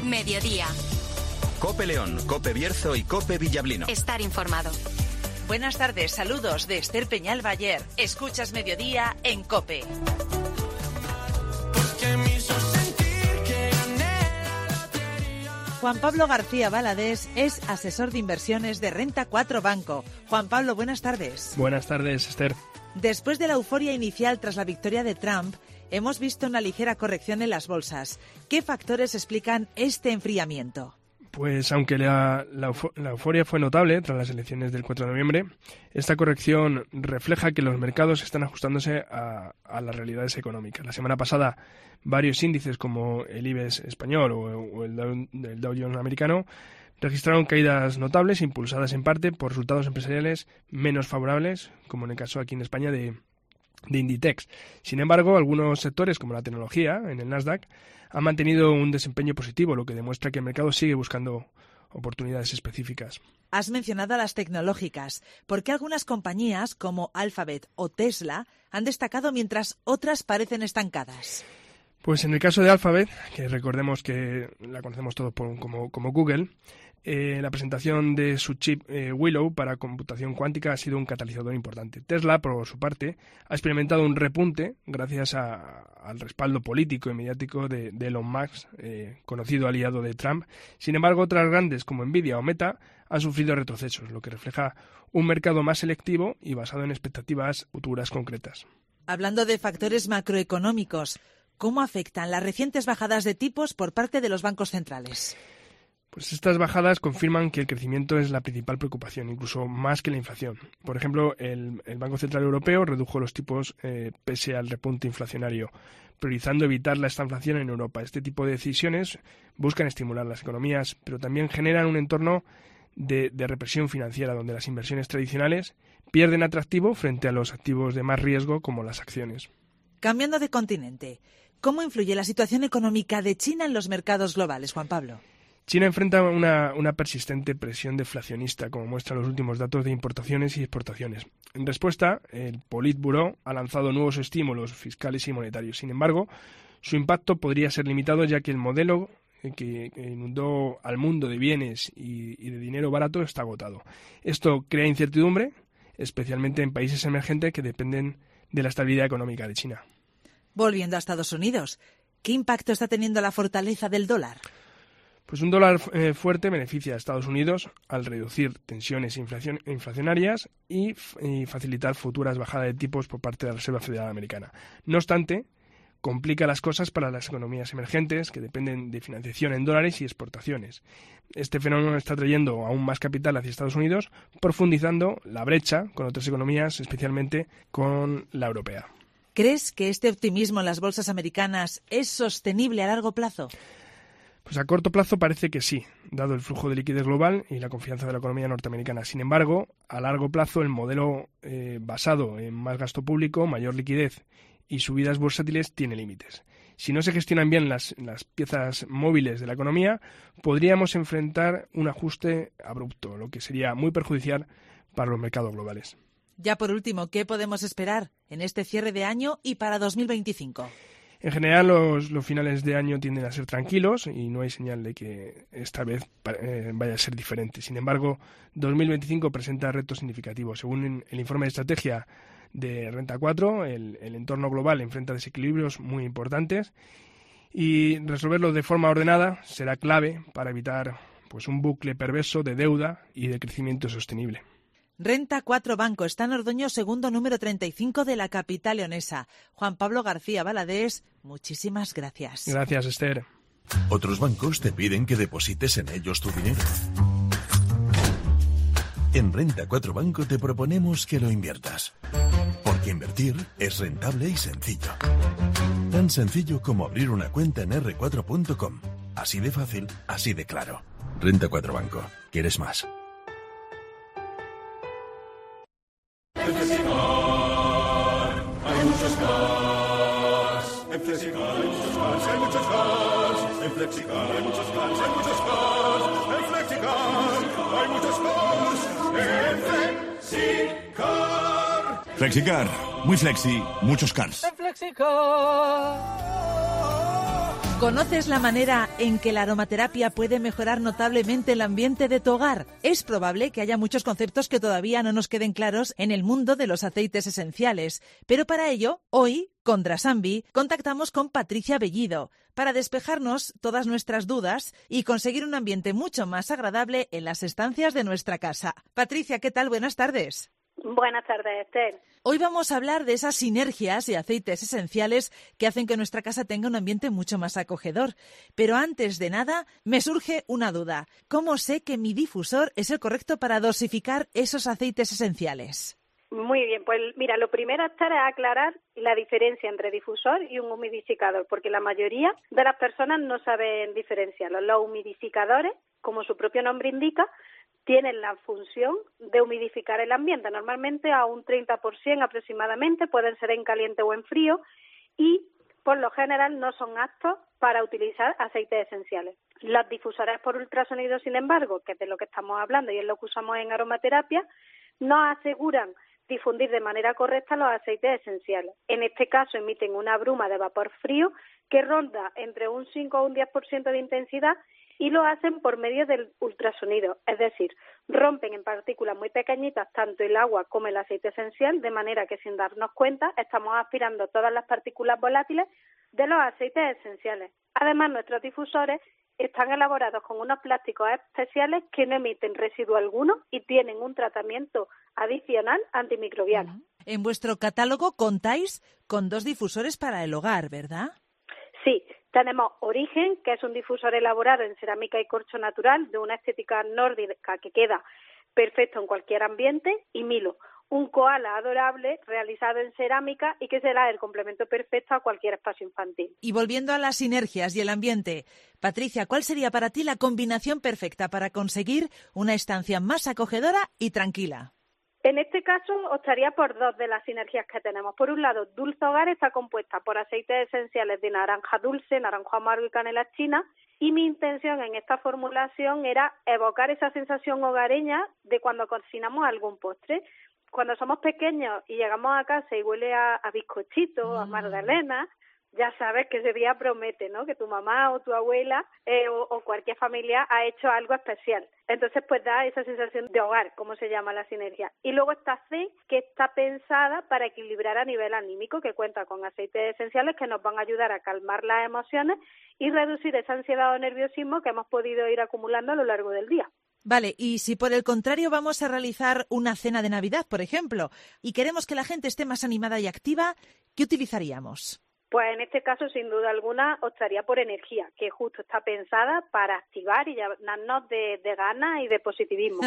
Mediodía. COPE León, COPE Bierzo y COPE Villablino. Estar informado. Buenas tardes, saludos de Esther Peñal Bayer. Escuchas Mediodía en COPE. Juan Pablo García Valadés es asesor de inversiones de Renta 4 Banco. Juan Pablo, buenas tardes. Buenas tardes, Esther. Después de la euforia inicial tras la victoria de Trump, hemos visto una ligera corrección en las bolsas. ¿Qué factores explican este enfriamiento? Pues aunque la euforia fue notable tras las elecciones del 4 de noviembre, esta corrección refleja que los mercados están ajustándose a las realidades económicas. La semana pasada, varios índices como el IBEX español o el Dow Jones americano registraron caídas notables, impulsadas en parte por resultados empresariales menos favorables, como en el caso aquí en España de Inditex. Sin embargo, algunos sectores, como la tecnología, en el Nasdaq, han mantenido un desempeño positivo, lo que demuestra que el mercado sigue buscando oportunidades específicas. Has mencionado a las tecnológicas. ¿Por qué algunas compañías, como Alphabet o Tesla, han destacado mientras otras parecen estancadas? Pues en el caso de Alphabet, que recordemos que la conocemos todos como Google, la presentación de su chip Willow para computación cuántica ha sido un catalizador importante. Tesla, por su parte, ha experimentado un repunte gracias al respaldo político y mediático de Elon Musk, conocido aliado de Trump. Sin embargo, otras grandes como Nvidia o Meta han sufrido retrocesos, lo que refleja un mercado más selectivo y basado en expectativas futuras concretas. Hablando de factores macroeconómicos, ¿cómo afectan las recientes bajadas de tipos por parte de los bancos centrales? Pues estas bajadas confirman que el crecimiento es la principal preocupación, incluso más que la inflación. Por ejemplo, el Banco Central Europeo redujo los tipos pese al repunte inflacionario, priorizando evitar la estanflación en Europa. Este tipo de decisiones buscan estimular las economías, pero también generan un entorno de represión financiera, donde las inversiones tradicionales pierden atractivo frente a los activos de más riesgo, como las acciones. Cambiando de continente, ¿cómo influye la situación económica de China en los mercados globales, Juan Pablo? China enfrenta una persistente presión deflacionista, como muestran los últimos datos de importaciones y exportaciones. En respuesta, el Politburo ha lanzado nuevos estímulos fiscales y monetarios. Sin embargo, su impacto podría ser limitado, ya que el modelo que inundó al mundo de bienes y de dinero barato está agotado. Esto crea incertidumbre, especialmente en países emergentes que dependen de la estabilidad económica de China. Volviendo a Estados Unidos, ¿qué impacto está teniendo la fortaleza del dólar? Pues un dólar fuerte beneficia a Estados Unidos al reducir tensiones inflacionarias y facilitar futuras bajadas de tipos por parte de la Reserva Federal Americana. No obstante, complica las cosas para las economías emergentes que dependen de financiación en dólares y exportaciones. Este fenómeno está trayendo aún más capital hacia Estados Unidos, profundizando la brecha con otras economías, especialmente con la europea. ¿Crees que este optimismo en las bolsas americanas es sostenible a largo plazo? Pues a corto plazo parece que sí, dado el flujo de liquidez global y la confianza de la economía norteamericana. Sin embargo, a largo plazo el modelo basado en más gasto público, mayor liquidez y subidas bursátiles tiene límites. Si no se gestionan bien las piezas móviles de la economía, podríamos enfrentar un ajuste abrupto, lo que sería muy perjudicial para los mercados globales. Ya por último, ¿qué podemos esperar en este cierre de año y para 2025? En general, los finales de año tienden a ser tranquilos y no hay señal de que esta vez vaya a ser diferente. Sin embargo, 2025 presenta retos significativos. Según el informe de estrategia de Renta 4, el entorno global enfrenta desequilibrios muy importantes y resolverlos de forma ordenada será clave para evitar un bucle perverso de deuda y de crecimiento sostenible. Renta 4 Banco está en Ordoño, segundo número 35 de la capital leonesa. Juan Pablo García Valadés, muchísimas gracias. Gracias, Esther. Otros bancos te piden que deposites en ellos tu dinero. En Renta 4 Banco te proponemos que lo inviertas. Porque invertir es rentable y sencillo. Tan sencillo como abrir una cuenta en r4.com. Así de fácil, así de claro. Renta 4 Banco. ¿Quieres más? En Flexicar hay muchos cars. En Flexicar hay muchos cars, hay muchos cars. En Flexicar hay muchos cars, hay muchos cars. En Flexicar hay muchos cars. En Flexicar. Flexicar, muy flexi, muchos cars. En Flexicar. ¿Conoces la manera en que la aromaterapia puede mejorar notablemente el ambiente de tu hogar? Es probable que haya muchos conceptos que todavía no nos queden claros en el mundo de los aceites esenciales, pero para ello, hoy, con Drasambi, contactamos con Patricia Bellido para despejarnos todas nuestras dudas y conseguir un ambiente mucho más agradable en las estancias de nuestra casa. Patricia, ¿qué tal? Buenas tardes. Buenas tardes, Esther. Hoy vamos a hablar de esas sinergias y aceites esenciales que hacen que nuestra casa tenga un ambiente mucho más acogedor. Pero antes de nada, me surge una duda. ¿Cómo sé que mi difusor es el correcto para dosificar esos aceites esenciales? Muy bien, pues mira, lo primero es aclarar la diferencia entre difusor y un humidificador, porque la mayoría de las personas no saben diferenciarlo. Los humidificadores, como su propio nombre indica, tienen la función de humidificar el ambiente, normalmente a un 30% aproximadamente, pueden ser en caliente o en frío, y por lo general no son aptos para utilizar aceites esenciales. Los difusores por ultrasonido, sin embargo, que es de lo que estamos hablando y es lo que usamos en aromaterapia, nos aseguran difundir de manera correcta los aceites esenciales. En este caso emiten una bruma de vapor frío que ronda entre un 5 o un 10% de intensidad y lo hacen por medio del ultrasonido, es decir, rompen en partículas muy pequeñitas tanto el agua como el aceite esencial, de manera que sin darnos cuenta estamos aspirando todas las partículas volátiles de los aceites esenciales. Además, nuestros difusores están elaborados con unos plásticos especiales que no emiten residuo alguno y tienen un tratamiento adicional antimicrobiano. En vuestro catálogo contáis con 2 difusores para el hogar, ¿verdad? Sí, tenemos Origen, que es un difusor elaborado en cerámica y corcho natural de una estética nórdica que queda perfecto en cualquier ambiente, y Milo, un koala adorable realizado en cerámica y que será el complemento perfecto a cualquier espacio infantil. Y volviendo a las sinergias y el ambiente, Patricia, ¿cuál sería para ti la combinación perfecta para conseguir una estancia más acogedora y tranquila? En este caso, optaría por 2 de las sinergias que tenemos. Por un lado, Dulce Hogar está compuesta por aceites esenciales de naranja dulce, naranjo amargo y canela china, y mi intención en esta formulación era evocar esa sensación hogareña de cuando cocinamos algún postre. Cuando somos pequeños y llegamos a casa y huele a bizcochito, a magdalena, ya sabes que ese día promete, ¿no? Que tu mamá o tu abuela o cualquier familia ha hecho algo especial. Entonces, pues da esa sensación de hogar, como se llama la sinergia. Y luego está Zen, que está pensada para equilibrar a nivel anímico, que cuenta con aceites esenciales que nos van a ayudar a calmar las emociones y reducir esa ansiedad o nerviosismo que hemos podido ir acumulando a lo largo del día. Vale, y si por el contrario vamos a realizar una cena de Navidad, por ejemplo, y queremos que la gente esté más animada y activa, ¿qué utilizaríamos? Pues en este caso, sin duda alguna, optaría por energía, que justo está pensada para activar y llenarnos de ganas y de positivismo.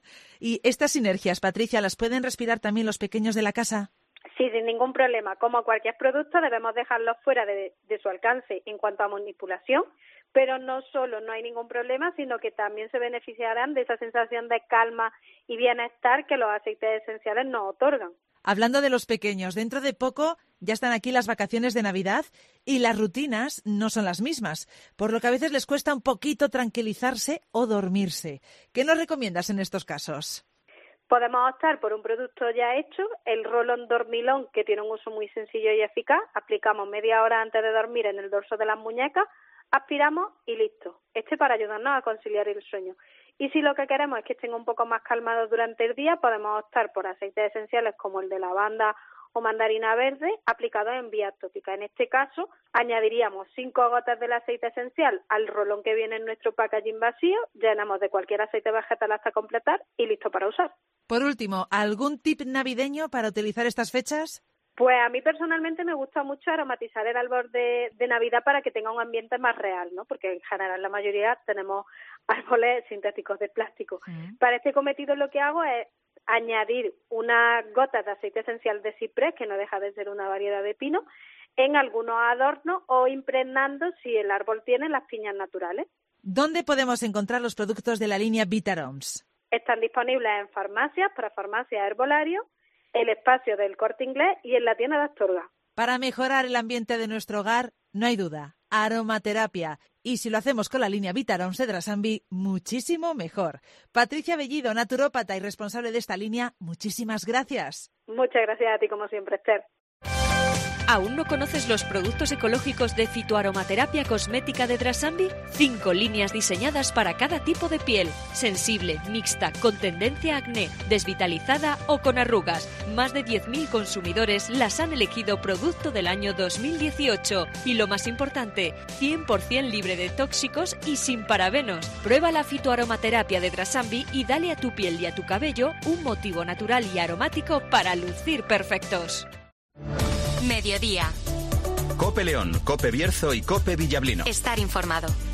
¿Y estas sinergias, Patricia, las pueden respirar también los pequeños de la casa? Sí, sin ningún problema. Como cualquier producto, debemos dejarlos fuera de su alcance en cuanto a manipulación, pero no solo no hay ningún problema, sino que también se beneficiarán de esa sensación de calma y bienestar que los aceites esenciales nos otorgan. Hablando de los pequeños, dentro de poco ya están aquí las vacaciones de Navidad y las rutinas no son las mismas, por lo que a veces les cuesta un poquito tranquilizarse o dormirse. ¿Qué nos recomiendas en estos casos? Podemos optar por un producto ya hecho, el Roll-On Dormilón, que tiene un uso muy sencillo y eficaz. Aplicamos media hora antes de dormir en el dorso de las muñecas, aspiramos y listo. Para ayudarnos a conciliar el sueño. Y si lo que queremos es que estén un poco más calmados durante el día, podemos optar por aceites esenciales como el de lavanda o mandarina verde aplicados en vías tópicas. En este caso, añadiríamos 5 gotas del aceite esencial al rolón que viene en nuestro packaging vacío, llenamos de cualquier aceite vegetal hasta completar y listo para usar. Por último, ¿algún tip navideño para utilizar estas fechas? Pues a mí personalmente me gusta mucho aromatizar el árbol de Navidad para que tenga un ambiente más real, ¿no? Porque en general la mayoría tenemos árboles sintéticos de plástico. Para este cometido lo que hago es añadir unas gotas de aceite esencial de ciprés, que no deja de ser una variedad de pino, en algunos adornos o impregnando si el árbol tiene las piñas naturales. ¿Dónde podemos encontrar los productos de la línea Vitaroms? Están disponibles en farmacias, para farmacia herbolario, el espacio del Corte Inglés y en la tienda de Astorga. Para mejorar el ambiente de nuestro hogar, no hay duda, aromaterapia. Y si lo hacemos con la línea Vitaroms de Drasambi, muchísimo mejor. Patricia Bellido, naturópata y responsable de esta línea, muchísimas gracias. Muchas gracias a ti, como siempre, Esther. ¿Aún no conoces los productos ecológicos de fitoaromaterapia cosmética de Drasambi? 5 líneas diseñadas para cada tipo de piel. Sensible, mixta, con tendencia a acné, desvitalizada o con arrugas. Más de 10.000 consumidores las han elegido producto del año 2018. Y lo más importante, 100% libre de tóxicos y sin parabenos. Prueba la fitoaromaterapia de Drasambi y dale a tu piel y a tu cabello un motivo natural y aromático para lucir perfectos. Mediodía. Cope León, Cope Bierzo y Cope Villablino. Estar informado.